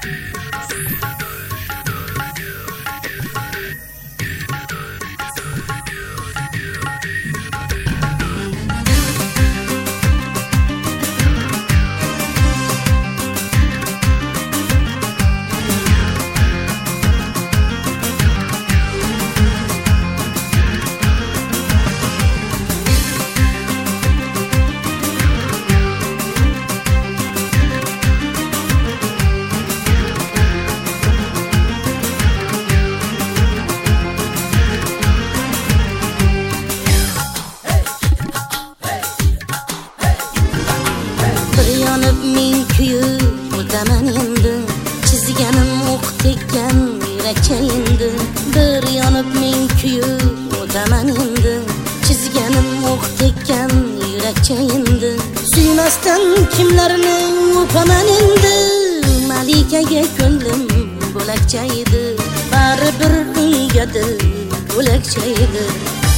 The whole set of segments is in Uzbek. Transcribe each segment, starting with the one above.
Yanıp men kuyib o'taman endi, chizganim o'q tekkan yurakcha endi. Bir yonib men kuyib o'taman endi, chizganim o'q tekkan yurakcha endi. Suymasdan kimlarni o'paman endi, malikaga ko'nglim bo'lakcha edi, baribir unga dil bo'lakcha edi.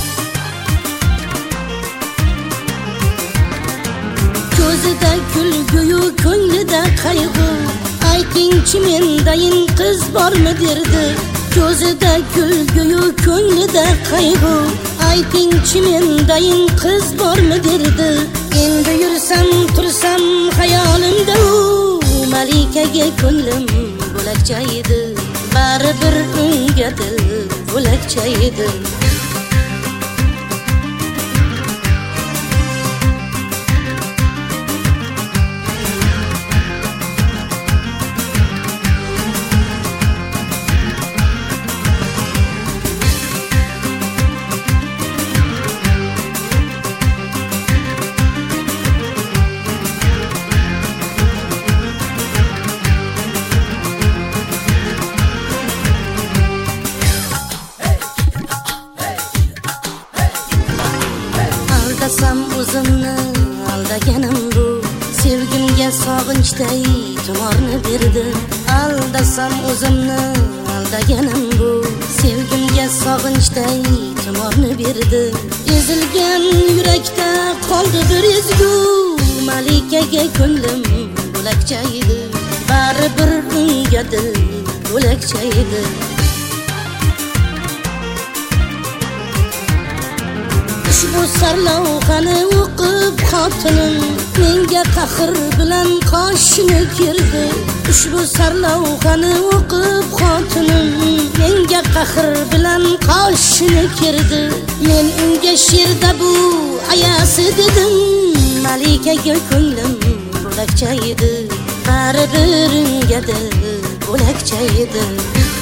Ko'zida kulguyu ko'nglida qayg'u, aytingchi mendayin qiz bormi derdi. Ko'zida kulguyu ko'nglida qayg'u, aytingchi mendayin qiz bormi derdi. Endi yursam tursam xayolimda u, malikaga ko'nglim bo'lakcha edi, baribir unga dil bo'lakcha edi. Aldasam o'zimni aldaganim bu, sevgimga sog'inchday tumorni berdi. Aldasam o'zimni aldaganim bu, sevgimga sog'inchday tumorni berdi. Ezilgan yurakda qoldi bir ezgu, malikaga ko'nglim bo'lakcha edi, baribir unga dil bo'lakcha edi. Ushbu sarlavhani o'qib xotinim menga qahr bilan qoshini kerdi. Ushbu sarlavhani o'qib xotinim menga qahr bilan qoshini kerdi. Men unga she'rda bu ayasi dedim, malikaga ko'nglim bo'lakcha edi, baribir unga dil bo'lakcha edi.